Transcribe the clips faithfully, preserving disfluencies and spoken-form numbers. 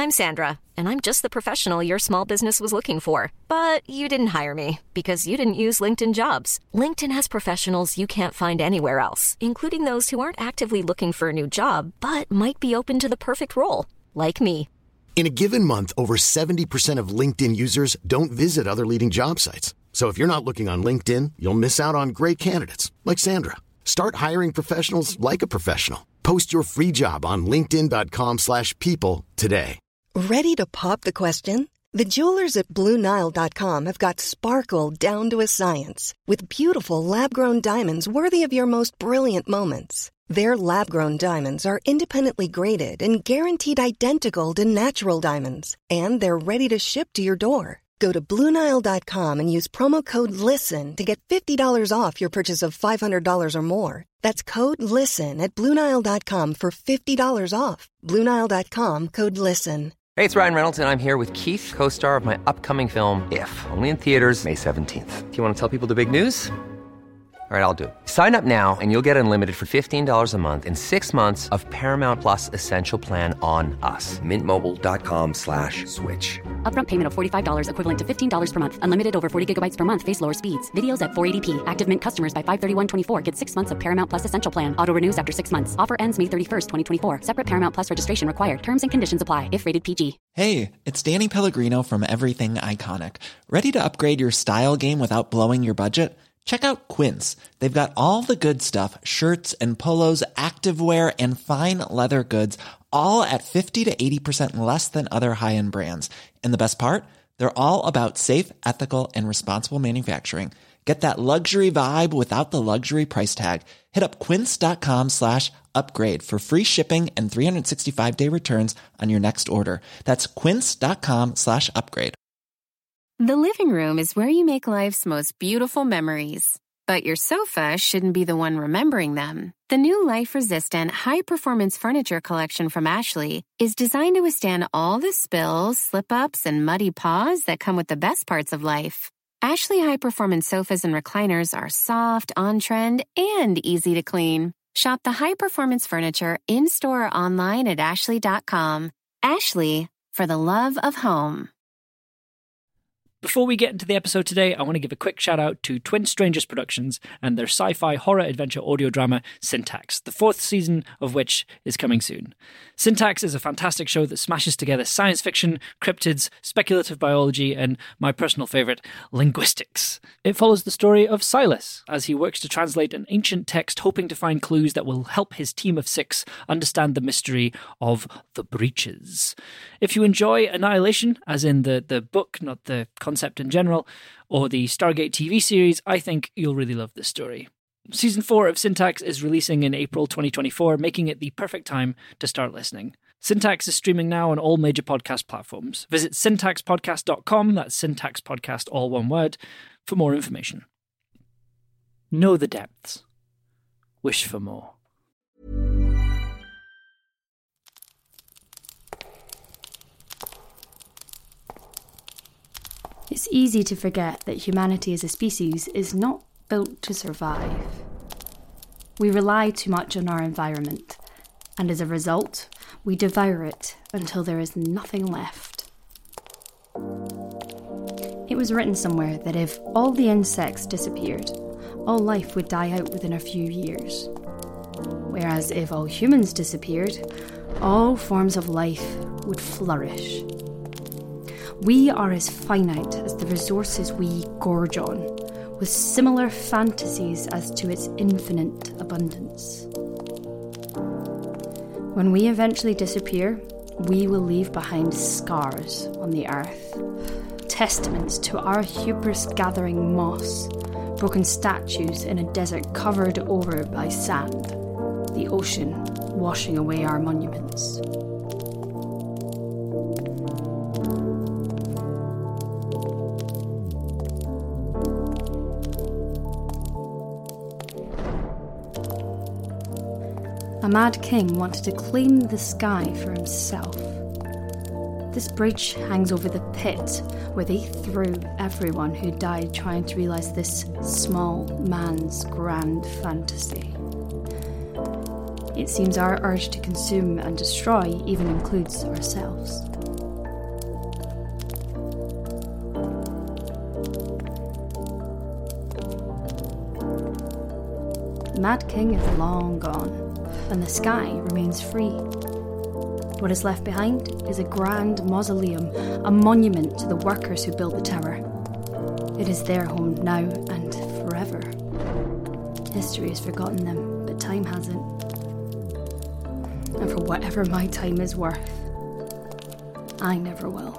I'm Sandra, and I'm just the professional your small business was looking for. But you didn't hire me because you didn't use LinkedIn Jobs. LinkedIn has professionals you can't find anywhere else, including those who aren't actively looking for a new job, but might be open to the perfect role, like me. In a given month, over seventy percent of LinkedIn users don't visit other leading job sites. So if you're not looking on LinkedIn, you'll miss out on great candidates like Sandra. Start hiring professionals like a professional. Post your free job on linkedin dot com slash people today. Ready to pop the question? The jewelers at Blue Nile dot com have got sparkle down to a science with beautiful lab-grown diamonds worthy of your most brilliant moments. Their lab-grown diamonds are independently graded and guaranteed identical to natural diamonds, and they're ready to ship to your door. Go to Blue Nile dot com and use promo code LISTEN to get fifty dollars off your purchase of five hundred dollars or more. That's code LISTEN at Blue Nile dot com for fifty dollars off. Blue Nile dot com, code LISTEN. Hey, it's Ryan Reynolds, and I'm here with Keith, co-star of my upcoming film, If, only in theaters May seventeenth. Do you want to tell people the big news? All right, I'll do it. Sign up now and you'll get unlimited for fifteen dollars a month and six months of Paramount Plus Essential Plan on us. Mint Mobile dot com slash switch. Upfront payment of forty-five dollars equivalent to fifteen dollars per month. Unlimited over forty gigabytes per month. Face lower speeds. Videos at four eighty p. Active Mint customers by five thirty-one twenty-four get six months of Paramount Plus Essential Plan. Auto renews after six months. Offer ends May thirty-first, twenty twenty-four. Separate Paramount Plus registration required. Terms and conditions apply if rated P G. Hey, it's Danny Pellegrino from Everything Iconic. Ready to upgrade your style game without blowing your budget? Check out Quince. They've got all the good stuff, shirts and polos, activewear, and fine leather goods, all at fifty to eighty percent less than other high-end brands. And the best part? They're all about safe, ethical, and responsible manufacturing. Get that luxury vibe without the luxury price tag. Hit up quince.com slash upgrade for free shipping and three sixty-five day returns on your next order. That's quince.com slash upgrade. The living room is where you make life's most beautiful memories. But your sofa shouldn't be the one remembering them. The new life-resistant, high-performance furniture collection from Ashley is designed to withstand all the spills, slip-ups, and muddy paws that come with the best parts of life. Ashley high-performance sofas and recliners are soft, on-trend, and easy to clean. Shop the high-performance furniture in-store or online at ashley dot com. Ashley, for the love of home. Before we get into the episode today, I want to give a quick shout out to Twin Strangers Productions and their sci-fi horror adventure audio drama Syntax, the fourth season of which is coming soon. Syntax is a fantastic show that smashes together science fiction, cryptids, speculative biology, and my personal favourite, linguistics. It follows the story of Silas as he works to translate an ancient text, hoping to find clues that will help his team of six understand the mystery of the breaches. If you enjoy Annihilation, as in the, the book, not the concept in general, or the Stargate T V series, I think you'll really love this story. Season four of Syntax is releasing in April twenty twenty-four, making it the perfect time to start listening. Syntax is streaming now on all major podcast platforms. Visit syntax podcast dot com, that's Syntax Podcast, all one word, for more information. Know the depths. Wish for more. It's easy to forget that humanity as a species is not built to survive. We rely too much on our environment, and as a result, we devour it until there is nothing left. It was written somewhere that if all the insects disappeared, all life would die out within a few years. Whereas if all humans disappeared, all forms of life would flourish. We are as finite as the resources we gorge on, with similar fantasies as to its infinite abundance. When we eventually disappear, we will leave behind scars on the earth, testaments to our hubris gathering moss, broken statues in a desert covered over by sand, the ocean washing away our monuments. A mad king wanted to claim the sky for himself. This bridge hangs over the pit where they threw everyone who died trying to realise this small man's grand fantasy. It seems our urge to consume and destroy even includes ourselves. Mad King is long gone, and the sky remains free. What is left behind is a grand mausoleum, a monument to the workers who built the tower. It is their home now and forever. History has forgotten them, but time hasn't. And for whatever my time is worth, I never will.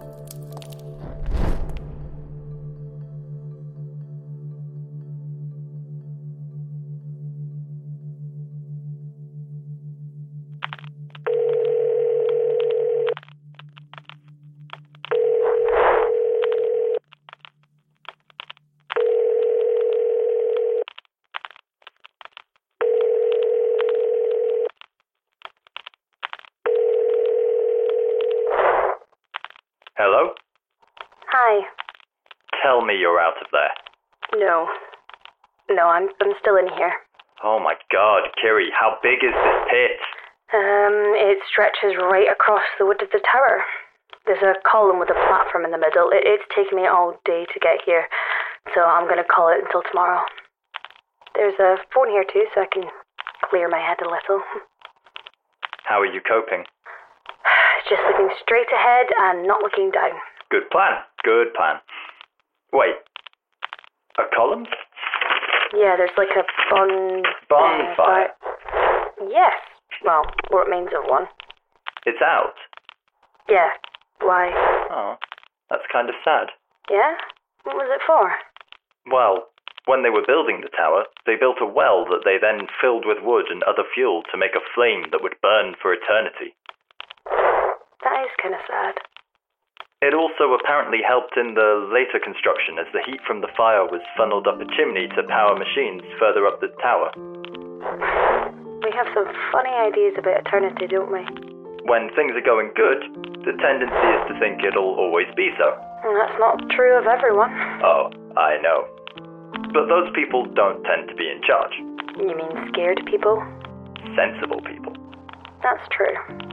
Hello? Hi. Tell me you're out of there. No. No, I'm I'm still in here. Oh my god, Kiri, how big is this pit? Um, it stretches right across the wood of the tower. There's a column with a platform in the middle. It, it's taken me all day to get here, so I'm going to call it until tomorrow. There's a phone here too, so I can clear my head a little. How are you coping? Just looking straight ahead and not looking down. Good plan, good plan. Wait, a column? Yeah, there's like a bon... Bonfire? Uh, yes. Well, what remains of one. It's out? Yeah. Why? Oh, that's kind of sad. Yeah? What was it for? Well, when they were building the tower, they built a well that they then filled with wood and other fuel to make a flame that would burn for eternity. That is kind of sad. It also apparently helped in the later construction as the heat from the fire was funneled up a chimney to power machines further up the tower. We have some funny ideas about eternity, don't we? When things are going good, the tendency is to think it'll always be so. And that's not true of everyone. Oh, I know. But those people don't tend to be in charge. You mean scared people? Sensible people. That's true.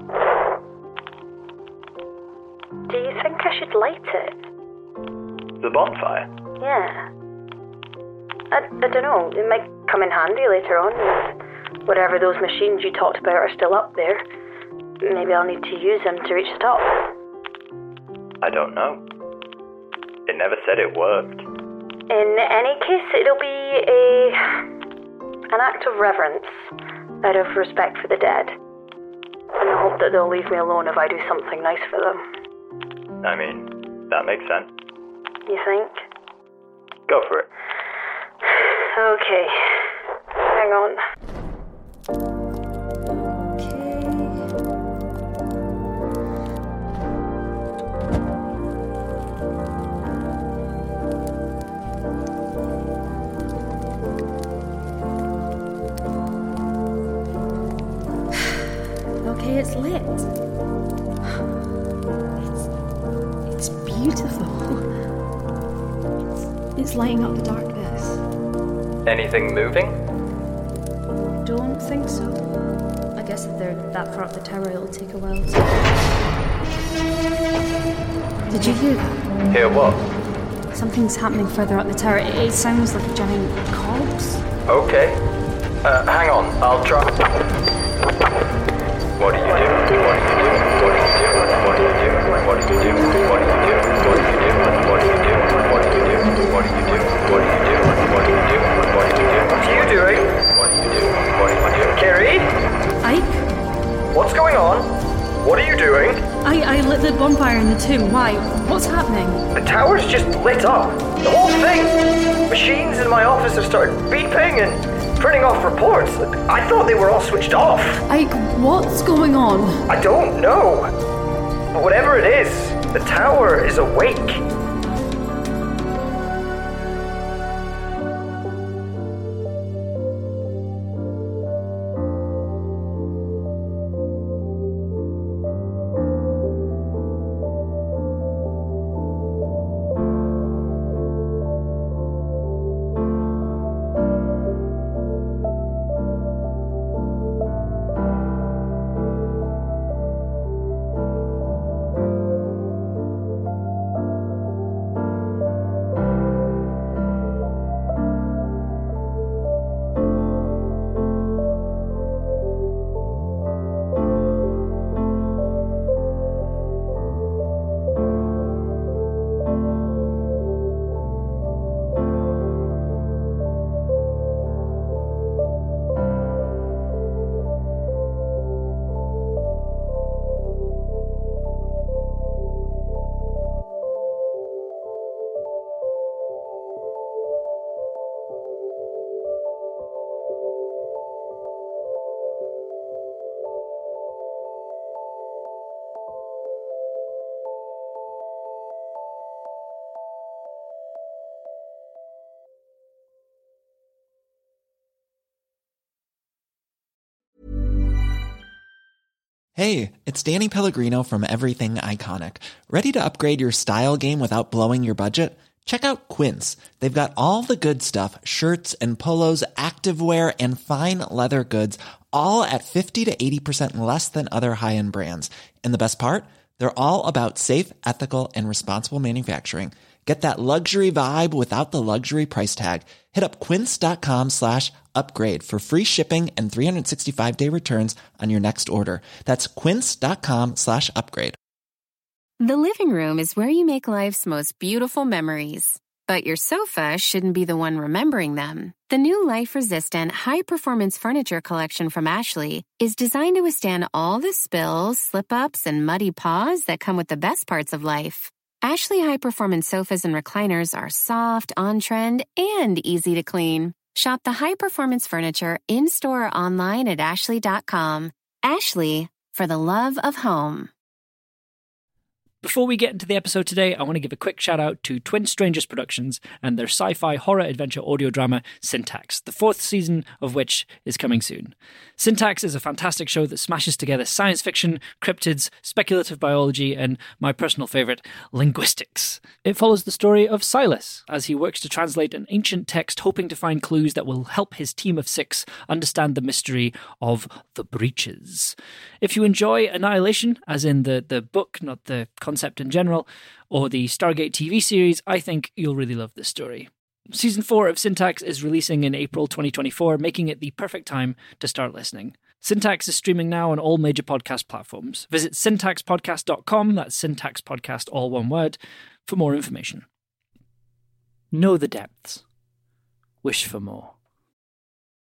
Do you think I should light it? The bonfire? Yeah. I, I don't know. It might come in handy later on if whatever those machines you talked about are still up there. Maybe I'll need to use them to reach the top. I don't know. It never said it worked. In any case, it'll be a an act of reverence out of respect for the dead. And I hope that they'll leave me alone if I do something nice for them. I mean, that makes sense. You think? Go for it. Okay. Hang on. Okay, it's lit. It's beautiful. It's, it's lighting up the darkness. Anything moving? Don't think so. I guess if they're that far up the tower, it'll take a while to... Did you hear that? Hear what? Something's happening further up the tower. It, it sounds like giant cogs. Okay. Uh, hang on, I'll try. What do you do? What do you do? What do you do? What do you do? What do you do? What do you do? What do you do? What do you do? What do you do? What do you do? What do you do? What do you do? What do you do? What are you doing? What do you do? What do you do? Kiri? Ike? What's going on? What are you doing? I, I lit the bonfire in the tomb. Why? What's happening? The tower's just lit up. The whole thing. Machines in my office have started beeping and printing off reports. I thought they were all switched off. Ike, what's going on? I don't know. But whatever it is, the tower is awake. Hey, it's Danny Pellegrino from Everything Iconic. Ready to upgrade your style game without blowing your budget? Check out Quince. They've got all the good stuff, shirts and polos, activewear, and fine leather goods, all at fifty to eighty percent less than other high-end brands. And the best part? They're all about safe, ethical, and responsible manufacturing. Get that luxury vibe without the luxury price tag. Hit up quince.com slash upgrade for free shipping and three sixty-five day returns on your next order. That's quince.com slash upgrade. The living room is where you make life's most beautiful memories. But your sofa shouldn't be the one remembering them. The new life-resistant, high-performance furniture collection from Ashley is designed to withstand all the spills, slip-ups, and muddy paws that come with the best parts of life. Ashley high-performance sofas and recliners are soft, on-trend, and easy to clean. Shop the high-performance furniture in-store or online at ashley dot com. Ashley, for the love of home. Before we get into the episode today, I want to give a quick shout out to Twin Strangers Productions and their sci-fi horror adventure audio drama Syntax, the fourth season of which is coming soon. Syntax is a fantastic show that smashes together science fiction, cryptids, speculative biology, and my personal favourite, linguistics. It follows the story of Silas as he works to translate an ancient text, hoping to find clues that will help his team of six understand the mystery of the breaches. If you enjoy Annihilation, as in the, the book, not the concept in general, or the Stargate T V series, I think you'll really love this story. Season four of Syntax is releasing in April twenty twenty-four, making it the perfect time to start listening. Syntax is streaming now on all major podcast platforms. Visit syntax podcast dot com, that's Syntax Podcast, all one word, for more information. Know the depths. Wish for more.